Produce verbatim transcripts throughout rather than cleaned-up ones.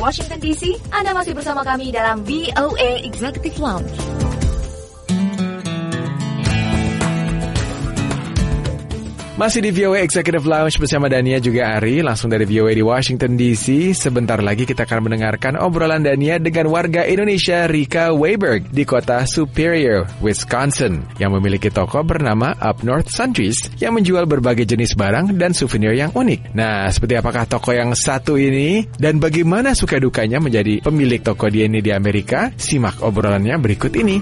Washington D C. Anda masih bersama kami dalam V O A Executive Lounge. Masih di V O A Executive Lounge bersama Dania juga Ari, langsung dari V O A di Washington D C. Sebentar lagi kita akan mendengarkan obrolan Dania dengan warga Indonesia Rika Weiberg di kota Superior, Wisconsin, yang memiliki toko bernama Up North Sundries yang menjual berbagai jenis barang dan souvenir yang unik. Nah, seperti apakah toko yang satu ini dan bagaimana suka dukanya menjadi pemilik toko dia ini di Amerika? Simak obrolannya berikut ini.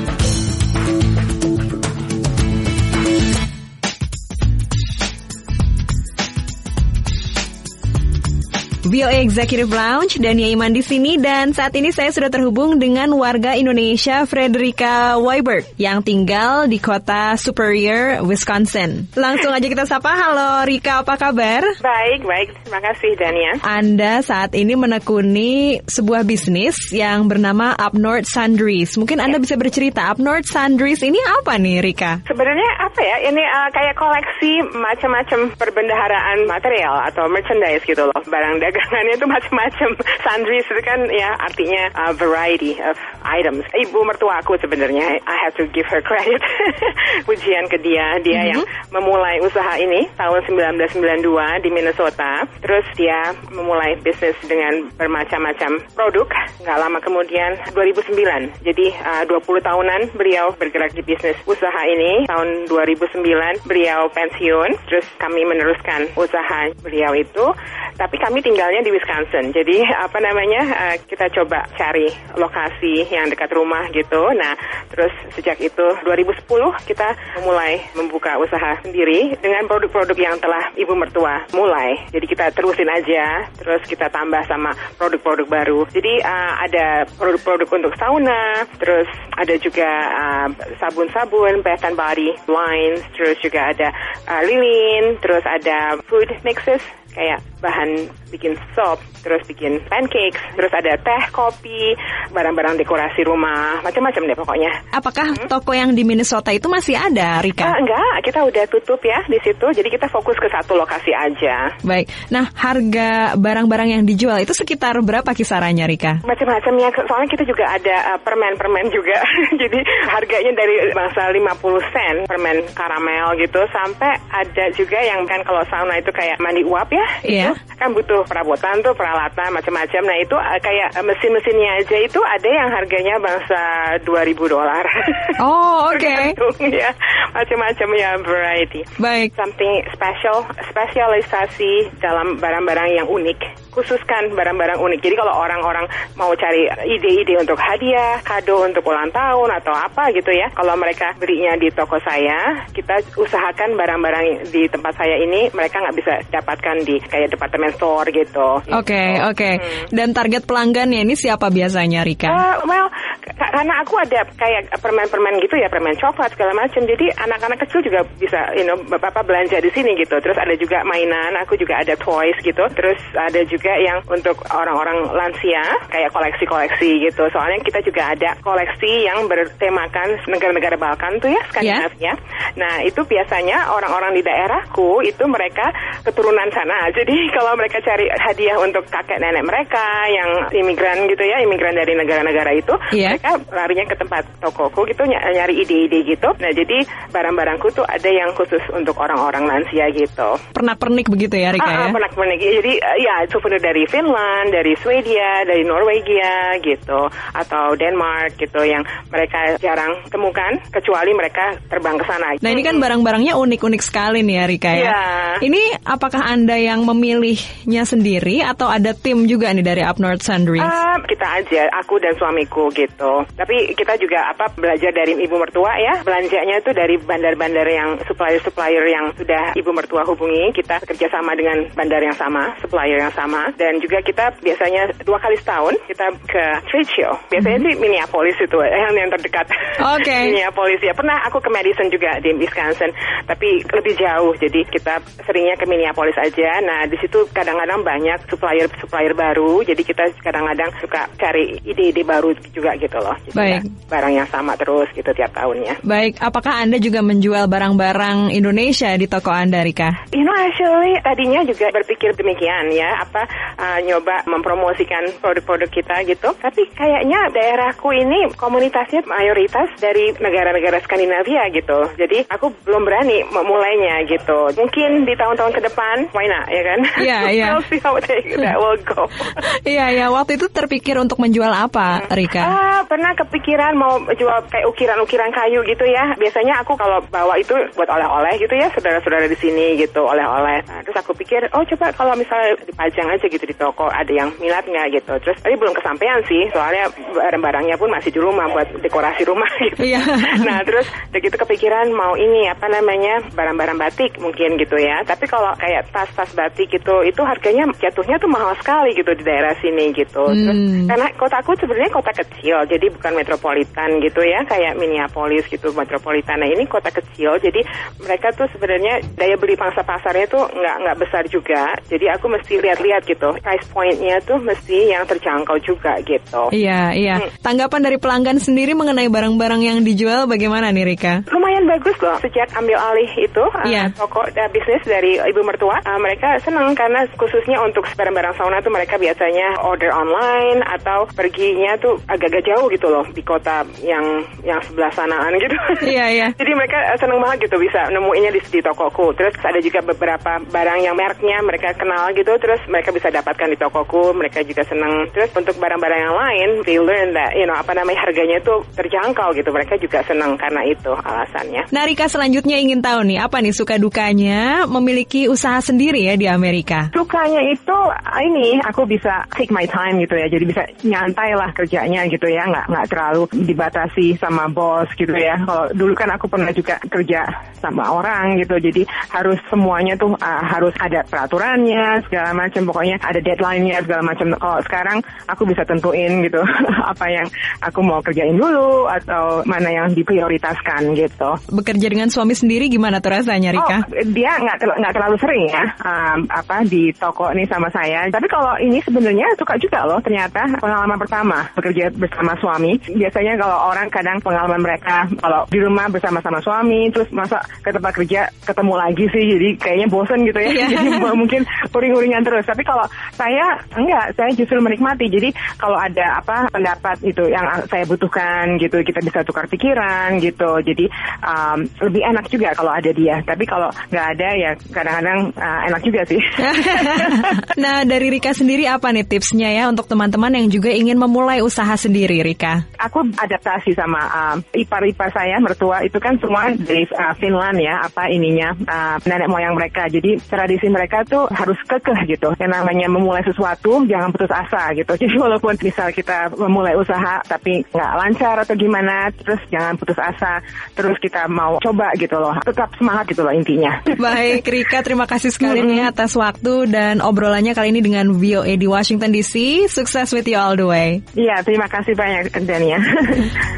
V O A Executive Lounge, Dania Iman di sini, dan saat ini saya sudah terhubung dengan warga Indonesia Frederica Weiberg yang tinggal di kota Superior, Wisconsin. Langsung aja kita sapa. Halo Rika, apa kabar? Baik, baik. Terima kasih Dania. Anda saat ini menekuni sebuah bisnis yang bernama Up North Sundries. Mungkin Anda bisa bercerita, Up North Sundries ini apa nih Rika? Sebenarnya apa ya, ini uh, kayak koleksi macam-macam perbendaharaan material atau merchandise gitu loh, barang dagang. Dagangannya itu macam-macam. Sundries itu kan ya artinya uh, variety of items. Ibu mertua aku sebenarnya, I have to give her credit. Pujian ke dia, dia mm-hmm. yang memulai usaha ini tahun sembilan belas sembilan puluh dua di Minnesota. Terus dia memulai bisnis dengan bermacam-macam produk. Nggak lama kemudian dua ribu sembilan. Jadi uh, dua puluh tahunan beliau bergerak di bisnis usaha ini. Tahun dua ribu sembilan beliau pensiun. Terus kami meneruskan usaha beliau itu. Tapi kami tinggalnya di Wisconsin. Jadi apa namanya, uh, kita coba cari lokasi yang dekat rumah gitu. Nah, terus sejak itu dua ribu sepuluh kita memulai membuka usaha sendiri dengan produk-produk yang telah ibu mertua mulai. Jadi kita terusin aja, terus kita tambah sama produk-produk baru. Jadi uh, ada produk-produk untuk sauna, terus ada juga uh, sabun-sabun, bath and body lines, terus juga ada uh, lilin, terus ada food mixes kayak bahan bikin sop, terus bikin pancakes, terus ada teh, kopi, barang-barang dekorasi rumah, macam-macam deh pokoknya. Apakah hmm? toko yang di Minnesota itu masih ada, Rika? Uh, enggak, kita udah tutup ya di situ, jadi kita fokus ke satu lokasi aja. Baik, nah harga barang-barang yang dijual itu sekitar berapa kisarannya, Rika? Macam-macamnya, soalnya kita juga ada uh, permen-permen juga, jadi harganya dari bangsa lima puluh sen permen karamel gitu, sampai ada juga yang kan kalau sauna itu kayak mandi uap ya, yeah. itu kan butuh perabotan tuh, peralatan macam-macam. Nah itu uh, kayak uh, mesin-mesinnya aja itu ada yang harganya bangsa dua ribu dolar. Oh, oke. Okay. Ya, macam-macam ya, variety. Baik. Something special, spesialisasi dalam barang-barang yang unik. Khususkan barang-barang unik. Jadi kalau orang-orang mau cari ide-ide untuk hadiah, kado untuk ulang tahun atau apa gitu ya, kalau mereka belinya di toko saya, kita usahakan barang-barang di tempat saya ini mereka nggak bisa dapatkan di kayak department store gitu. Oke, okay, oke. Okay. Hmm. Dan target pelanggannya ini siapa biasanya, Rika? Uh, well, k- karena aku ada kayak permen-permen gitu ya, permen coklat segala macam. Jadi anak-anak kecil juga bisa, you know, bapak belanja di sini gitu. Terus ada juga mainan, aku juga ada toys gitu. Terus ada juga yang untuk orang-orang lansia, kayak koleksi-koleksi gitu. Soalnya kita juga ada koleksi yang bertemakan negara-negara Balkan tuh ya, Skandinavia. Yeah. Nah, itu biasanya orang-orang di daerahku itu mereka keturunan sana. Jadi kalau mereka cari hadiah untuk kakek nenek mereka yang imigran gitu ya, imigran dari negara-negara itu, yeah. mereka larinya ke tempat tokoku gitu, nyari ide-ide gitu. Nah, jadi barang-barangku tuh ada yang khusus untuk orang-orang lansia gitu. Pernak-pernik begitu ya, Rika? Ah, ya? Pernak-pernik. Jadi ya souvenir dari Finland, dari Swedia, dari Norwegia gitu, atau Denmark gitu, yang mereka jarang temukan kecuali mereka terbang ke sana. Nah, ini kan barang-barangnya unik-unik sekali nih ya, Rika ya. Yeah. Ini apakah Anda yang memilihnya sendiri atau ada tim juga nih dari Up North Sundries? Uh, kita aja, aku dan suamiku gitu. Tapi kita juga apa belajar dari ibu mertua ya. Belanjanya itu dari bandar-bandar yang supplier-supplier yang sudah ibu mertua hubungi. Kita kerjasama dengan bandar yang sama, supplier yang sama. Dan juga kita biasanya dua kali setahun kita ke trade show. Biasanya mm-hmm. sih Minneapolis itu yang, yang terdekat. Oke. Okay. Minneapolis ya. Pernah aku ke Madison juga di Wisconsin, tapi lebih jauh. Jadi kita seringnya ke Minneapolis aja. Nah di situ kadang-kadang banyak supplier-supplier baru. Jadi kita kadang-kadang suka cari ide-ide baru juga gitu loh. Jadi Baik. barang yang sama terus gitu tiap tahunnya. Baik, apakah Anda juga menjual barang-barang Indonesia di toko Anda, Rika? You know, actually tadinya juga berpikir demikian ya, apa uh, nyoba mempromosikan produk-produk kita gitu. Tapi kayaknya daerahku ini komunitasnya mayoritas dari negara-negara Skandinavia gitu. Jadi aku belum berani memulainya gitu. Mungkin di tahun-tahun ke depan, why not, ya kan? Iya, iya. We'll see how they, that will go. Iya, iya. Waktu itu terpikir untuk menjual apa, Rika? Ah, pernah kepikiran mau jual kayak ukiran-ukiran kayu gitu ya. Biasanya aku kalau bawa itu buat oleh-oleh gitu ya, saudara-saudara di sini gitu, oleh-oleh. Nah, terus aku pikir, oh coba kalau misalnya dipajang aja gitu di toko, ada yang minat nggak gitu. Terus tadi belum kesampaian sih, soalnya barang-barangnya pun masih di rumah buat dekorasi rumah gitu. Iya. Nah, terus begitu kepikiran mau ini apa namanya barang-barang batik mungkin gitu ya. Tapi kalau kayak tas-tas batik gitu, itu harganya jatuhnya tuh mahal sekali gitu di daerah sini gitu. Terus Hmm. karena kotaku sebenarnya kota kecil, jadi bukan metropolitan gitu ya, kayak Minneapolis gitu, metropolitan. Nah, ini kota kecil, jadi mereka tuh sebenarnya daya beli pangsa pasarnya tuh nggak nggak besar juga. Jadi aku mesti lihat-lihat gitu, price point-nya tuh mesti yang terjangkau juga gitu. Iya, iya. Hmm. Tanggapan dari pelanggan sendiri mengenai barang-barang yang dijual bagaimana nih, Rika? Lumayan bagus loh, sejak ambil alih itu Iya. uh, toko uh, bisnis dari ibu mertua, uh, mereka senang karena khususnya untuk barang-barang sauna tuh mereka biasanya order online atau perginya tuh agak-agak jauh gitu loh di kota yang yang sebelah sanaan gitu. Iya, iya. Jadi mereka uh, senang banget gitu bisa nemuinnya di, di tokoku. Terus ada juga beberapa barang yang mereknya mereka kenal gitu, terus mereka bisa dapatkan di tokoku, mereka juga senang. Terus untuk barang-barang yang lain, they learn that, you know, apa namanya harganya itu terjangkau gitu, mereka juga senang karena itu alasannya. Nah, Rika, selanjutnya ingin tahu nih, apa nih suka dukanya memiliki usaha sendiri ya di Amerika? Sukanya itu ini aku bisa take my time gitu ya, jadi bisa nyantai lah kerjanya gitu ya, nggak nggak terlalu dibatasi sama bos gitu ya. Kalau dulu kan aku pernah juga kerja sama orang gitu, jadi harus semuanya tuh uh, harus ada peraturannya segala macam, pokoknya ada deadline-nya segala macam. Kalau sekarang aku bisa tentuin gitu apa yang aku mau kerjain dulu atau mana yang diprioritaskan gitu. Bekerja dengan suami sendiri gimana tuh rasanya, Rika? Oh, dia nggak terl- nggak terlalu sering ya um, apa di toko nih sama saya. Tapi kalau ini sebenarnya suka juga loh, ternyata pengalaman pertama bekerja bersama suami. Biasanya kalau orang kadang pengalaman mereka kalau di rumah bersama-sama suami, terus masa ke tempat kerja ketemu lagi sih, jadi kayaknya bosen gitu ya. Yeah. Jadi mungkin uring-uringan terus. Tapi kalau saya enggak, saya justru menikmati. Jadi kalau ada apa pendapat itu yang saya butuhkan gitu, kita bisa tukar pikiran gitu. Jadi um, lebih enak juga kalau ada dia. Tapi kalau nggak ada ya kadang-kadang uh, enak juga sih. Nah, dari Rika sendiri apa nih tipsnya ya untuk teman-teman yang juga ingin memulai usaha sendiri, Rika? Aku adaptasi sama um, ipar-ipar saya, mertua itu kan semua dari uh, Finland ya, apa ininya uh, nenek moyang mereka. Jadi tradisi mereka tuh harus kekeh gitu. Yang namanya memulai sesuatu jangan putus asa gitu. Jadi walaupun misal kita memulai usaha tapi nggak lancar atau gimana, terus jangan putus asa. Terus kita mau coba gitu loh. Tetap semangat gitu loh intinya. Baik, Rika, terima kasih sekali nih atas waktu dan obrolannya kali ini dengan V O A di Washington D C. Sukses with you all the way. Iya, terima kasih banyak Dania.